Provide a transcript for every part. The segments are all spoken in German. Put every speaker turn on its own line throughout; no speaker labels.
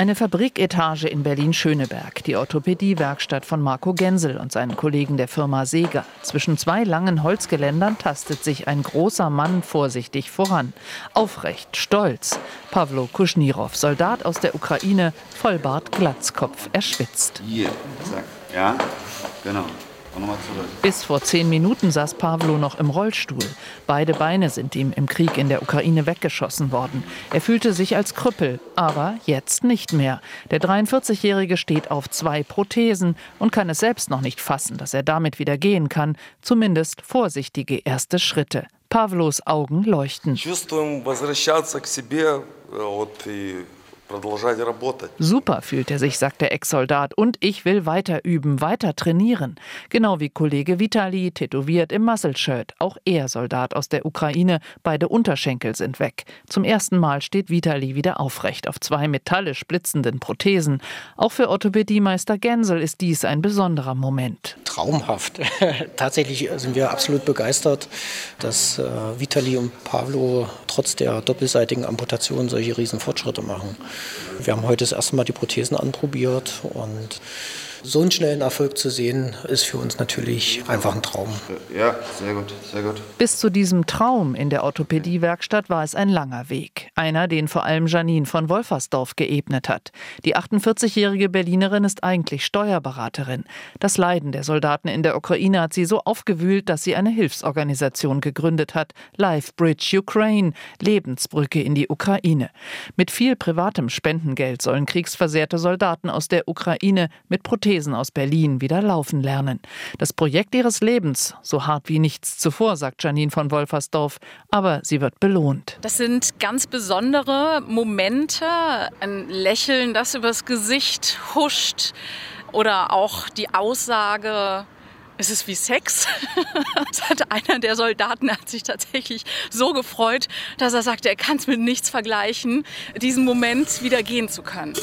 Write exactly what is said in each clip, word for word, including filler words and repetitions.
Eine Fabriketage in Berlin-Schöneberg, die Orthopädiewerkstatt von Marco Gensel und seinen Kollegen der Firma Sega. Zwischen zwei langen Holzgeländern tastet sich ein großer Mann vorsichtig voran. Aufrecht, stolz. Pawlo Kuschnirow, Soldat aus der Ukraine, Vollbart, Glatzkopf, er schwitzt.
Hier, zack, ja, genau.
Bis vor zehn Minuten saß Pawlo noch im Rollstuhl. Beide Beine sind ihm im Krieg in der Ukraine weggeschossen worden. Er fühlte sich als Krüppel, aber jetzt nicht mehr. Der dreiundvierzigjährige steht auf zwei Prothesen und kann es selbst noch nicht fassen, dass er damit wieder gehen kann. Zumindest vorsichtige erste Schritte. Pawlos Augen leuchten. Super fühlt er sich, sagt der Ex-Soldat. Und ich will weiter üben, weiter trainieren. Genau wie Kollege Vitali, tätowiert im Muscle-Shirt. Auch er Soldat aus der Ukraine. Beide Unterschenkel sind weg. Zum ersten Mal steht Vitali wieder aufrecht auf zwei metallisch blitzenden Prothesen. Auch für Orthopädiemeister Gensel ist dies ein besonderer Moment.
Traumhaft. Tatsächlich sind wir absolut begeistert, dass äh, Vitali und Pawlo trotz der doppelseitigen Amputation solche riesen Fortschritte machen. Wir haben heute das erste Mal die Prothesen anprobiert und so einen schnellen Erfolg zu sehen, ist für uns natürlich einfach ein Traum.
Ja, sehr gut, sehr gut.
Bis zu diesem Traum in der Orthopädiewerkstatt war es ein langer Weg. Einer, den vor allem Janine von Wolfersdorf geebnet hat. Die achtundvierzigjährige Berlinerin ist eigentlich Steuerberaterin. Das Leiden der Soldaten in der Ukraine hat sie so aufgewühlt, dass sie eine Hilfsorganisation gegründet hat. Life Bridge Ukraine, Lebensbrücke in die Ukraine. Mit viel privatem Spendengeld sollen kriegsversehrte Soldaten aus der Ukraine mit Prothesen aus Berlin wieder laufen lernen. Das Projekt ihres Lebens, so hart wie nichts zuvor, sagt Janine von Wolfersdorf, aber sie wird belohnt.
Das sind ganz besondere Momente, ein Lächeln, das übers Gesicht huscht oder auch die Aussage, es ist wie Sex. Das hat einer der Soldaten, hat sich tatsächlich so gefreut, dass er sagte, er kann es mit nichts vergleichen, diesen Moment wieder gehen zu können.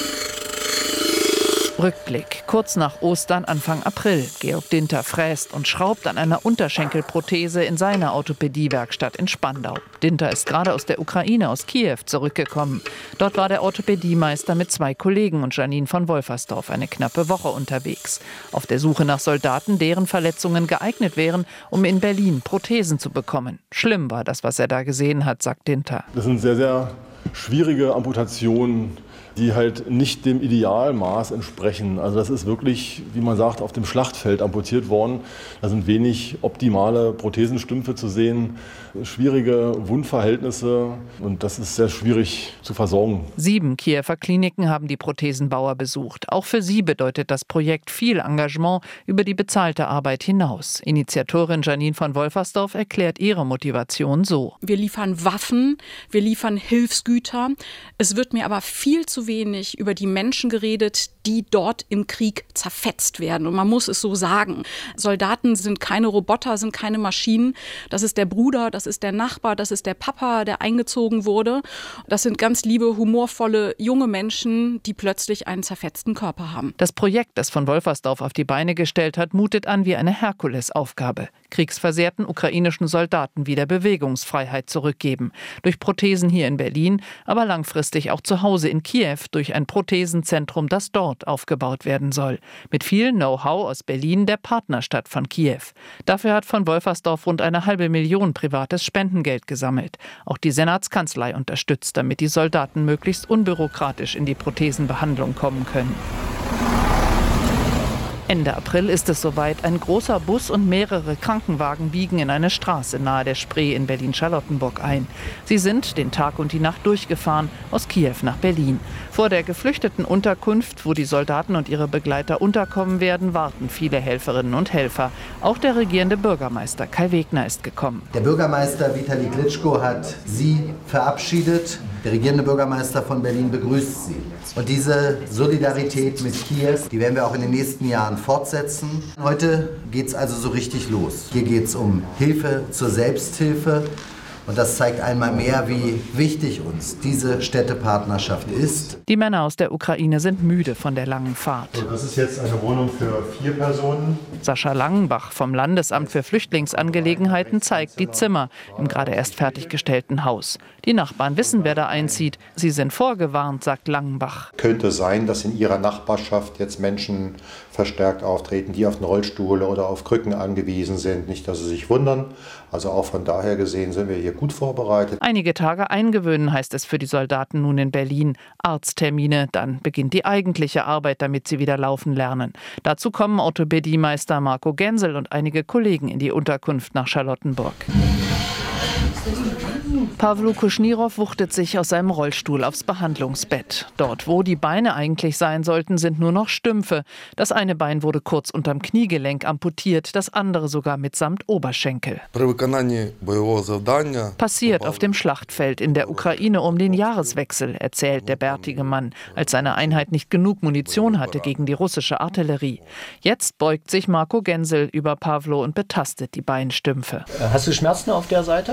Rückblick. Kurz nach Ostern, Anfang April. Georg Dinter fräst und schraubt an einer Unterschenkelprothese in seiner Orthopädiewerkstatt in Spandau. Dinter ist gerade aus der Ukraine, aus Kiew, zurückgekommen. Dort war der Orthopädiemeister mit zwei Kollegen und Janine von Wolfersdorf eine knappe Woche unterwegs. Auf der Suche nach Soldaten, deren Verletzungen geeignet wären, um in Berlin Prothesen zu bekommen. Schlimm war das, was er da gesehen hat, sagt Dinter.
Das sind sehr, sehr schwierige Amputationen, die halt nicht dem Idealmaß entsprechen. Also das ist wirklich, wie man sagt, auf dem Schlachtfeld amputiert worden. Da sind wenig optimale Prothesenstümpfe zu sehen, schwierige Wundverhältnisse und das ist sehr schwierig zu versorgen.
Sieben Kiewer Kliniken haben die Prothesenbauer besucht. Auch für sie bedeutet das Projekt viel Engagement über die bezahlte Arbeit hinaus. Initiatorin Janine von Wolfersdorf erklärt ihre Motivation so.
Wir liefern Waffen, wir liefern Hilfsgüter. Es wird mir aber viel zu wenig über die Menschen geredet, die dort im Krieg zerfetzt werden. Und man muss es so sagen. Soldaten sind keine Roboter, sind keine Maschinen. Das ist der Bruder, das ist der Nachbar, das ist der Papa, der eingezogen wurde. Das sind ganz liebe, humorvolle, junge Menschen, die plötzlich einen zerfetzten Körper haben.
Das Projekt, das von Wolfersdorf auf die Beine gestellt hat, mutet an wie eine Herkulesaufgabe. Kriegsversehrten ukrainischen Soldaten wieder Bewegungsfreiheit zurückgeben. Durch Prothesen hier in Berlin, aber langfristig auch zu Hause in Kiew durch ein Prothesenzentrum, das dort aufgebaut werden soll. Mit viel Know-how aus Berlin, der Partnerstadt von Kiew. Dafür hat von Wolfersdorf rund eine halbe Million privates Spendengeld gesammelt. Auch die Senatskanzlei unterstützt, damit die Soldaten möglichst unbürokratisch in die Prothesenbehandlung kommen können. Ende April ist es soweit. Ein großer Bus und mehrere Krankenwagen biegen in eine Straße nahe der Spree in Berlin-Charlottenburg ein. Sie sind den Tag und die Nacht durchgefahren, aus Kiew nach Berlin. Vor der geflüchteten Unterkunft, wo die Soldaten und ihre Begleiter unterkommen werden, warten viele Helferinnen und Helfer. Auch der regierende Bürgermeister Kai Wegner ist gekommen.
Der Bürgermeister Vitali Klitschko hat Sie verabschiedet. Der regierende Bürgermeister von Berlin begrüßt Sie. Und diese Solidarität mit Kiew, die werden wir auch in den nächsten Jahren fortsetzen. Heute geht es also so richtig los. Hier geht es um Hilfe zur Selbsthilfe. Und das zeigt einmal mehr, wie wichtig uns diese Städtepartnerschaft ist.
Die Männer aus der Ukraine sind müde von der langen Fahrt.
Das ist jetzt eine Wohnung für vier Personen.
Sascha Langenbach vom Landesamt für Flüchtlingsangelegenheiten zeigt die Zimmer im gerade erst fertiggestellten Haus. Die Nachbarn wissen, wer da einzieht. Sie sind vorgewarnt, sagt Langenbach.
Könnte sein, dass in ihrer Nachbarschaft jetzt Menschen verstärkt auftreten, die auf einen Rollstuhl oder auf Krücken angewiesen sind. Nicht, dass sie sich wundern. Also auch von daher gesehen sind wir hier gut vorbereitet.
Einige Tage eingewöhnen heißt es für die Soldaten nun in Berlin. Arzttermine, dann beginnt die eigentliche Arbeit, damit sie wieder laufen lernen. Dazu kommen Orthopädiemeister Marco Gensel und einige Kollegen in die Unterkunft nach Charlottenburg. Pawlo Kuschnirow wuchtet sich aus seinem Rollstuhl aufs Behandlungsbett. Dort, wo die Beine eigentlich sein sollten, sind nur noch Stümpfe. Das eine Bein wurde kurz unterm Kniegelenk amputiert, das andere sogar mitsamt Oberschenkel. Passiert auf dem Schlachtfeld in der Ukraine um den Jahreswechsel, erzählt der bärtige Mann, als seine Einheit nicht genug Munition hatte gegen die russische Artillerie. Jetzt beugt sich Marco Gensel über Pawlo und betastet die Beinstümpfe.
Hast du Schmerzen auf der Seite?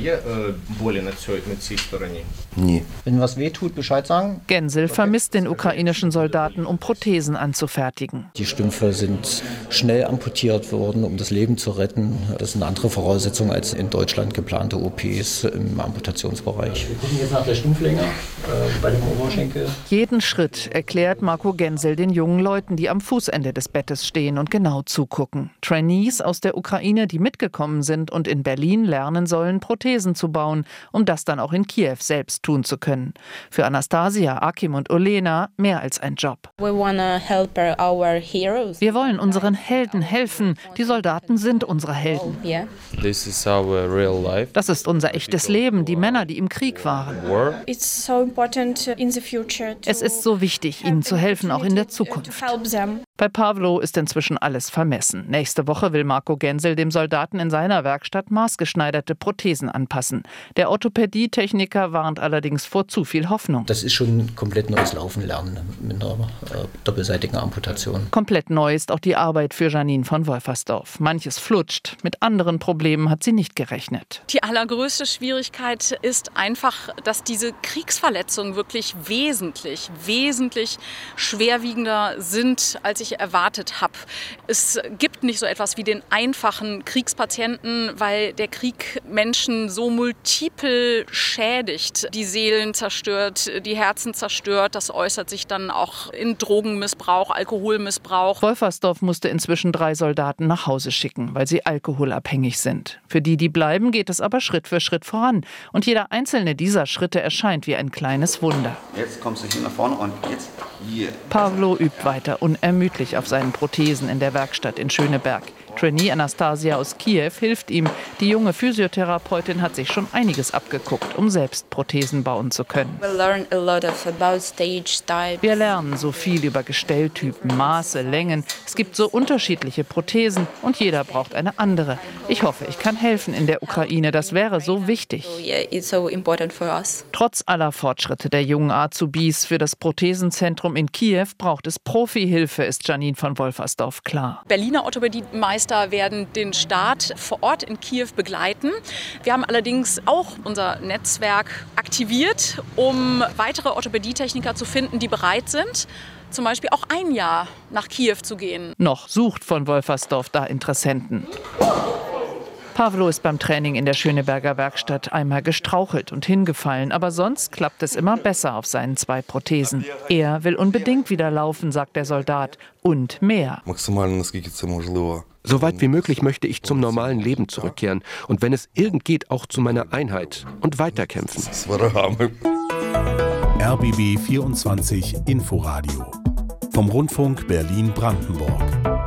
Nie.
Wenn was weh tut, Bescheid sagen?
Gensel vermisst den ukrainischen Soldaten, um Prothesen anzufertigen.
Die Stümpfe sind schnell amputiert worden, um das Leben zu retten. Das sind andere Voraussetzungen als in Deutschland geplante O Ps im Amputationsbereich. Wir gucken jetzt nach der Stumpflänge äh, bei dem Oberschenkel.
Jeden Schritt erklärt Marco Gensel den jungen Leuten, die am Fußende des Bettes stehen und genau zugucken. Trainees aus der Ukraine, die mitgekommen sind und in Berlin lernen sollen, Prothesen zu bauen, um das dann auch in Kiew selbst tun zu können. Für Anastasia, Akim und Olena mehr als ein Job.
We wanna help our heroes.
Wir wollen unseren Helden helfen. Die Soldaten sind unsere Helden.
Yeah.
This is our real life.
Das ist unser echtes Leben, die Männer, die im Krieg waren.
It's so important in the future to
Es ist so wichtig, ihnen zu helfen, auch in der Zukunft.
to help them.
Bei Pawlo ist inzwischen alles vermessen. Nächste Woche will Marco Gensel dem Soldaten in seiner Werkstatt maßgeschneiderte Prothesen anpassen. Der Orthopädietechniker warnt allerdings vor zu viel Hoffnung.
Das ist schon ein komplett neues Laufen lernen mit einer äh, doppelseitigen Amputation.
Komplett neu ist auch die Arbeit für Janine von Wolfersdorf. Manches flutscht, mit anderen Problemen hat sie nicht gerechnet.
Die allergrößte Schwierigkeit ist einfach, dass diese Kriegsverletzungen wirklich wesentlich, wesentlich schwerwiegender sind, als ich erwartet habe. Es gibt nicht so etwas wie den einfachen Kriegspatienten, weil der Krieg Menschen so multiple schädigt, die Seelen zerstört, die Herzen zerstört. Das äußert sich dann auch in Drogenmissbrauch, Alkoholmissbrauch.
Wolfersdorf musste inzwischen drei Soldaten nach Hause schicken, weil sie alkoholabhängig sind. Für die, die bleiben, geht es aber Schritt für Schritt voran. Und jeder einzelne dieser Schritte erscheint wie ein kleines Wunder.
Jetzt kommst du hier nach vorne und jetzt hier.
Pawlo übt weiter unermüdlich auf seinen Prothesen in der Werkstatt in Schöneberg. Trainee Anastasia aus Kiew hilft ihm. Die junge Physiotherapeutin hat sich schon einiges abgeguckt, um selbst Prothesen bauen zu können. Wir lernen so viel über Gestelltypen, Maße, Längen. Es gibt so unterschiedliche Prothesen und jeder braucht eine andere. Ich hoffe, ich kann helfen in der Ukraine. Das wäre so wichtig. Trotz aller Fortschritte der jungen Azubis für das Prothesenzentrum in Kiew braucht es Profihilfe, ist Janine von Wolfersdorf klar.
Berliner Orthopädiemeister werden den Start vor Ort in Kiew begleiten. Wir haben allerdings auch unser Netzwerk aktiviert, um weitere Orthopädietechniker zu finden, die bereit sind, zum Beispiel auch ein Jahr nach Kiew zu gehen.
Noch sucht von Wolfersdorf da Interessenten. Pawlo ist beim Training in der Schöneberger Werkstatt einmal gestrauchelt und hingefallen, aber sonst klappt es immer besser auf seinen zwei Prothesen. Er will unbedingt wieder laufen, sagt der Soldat, und mehr.
Soweit wie möglich möchte ich zum normalen Leben zurückkehren und wenn es irgend geht, auch zu meiner Einheit und weiterkämpfen.
R B B vierundzwanzig Inforadio vom Rundfunk Berlin-Brandenburg.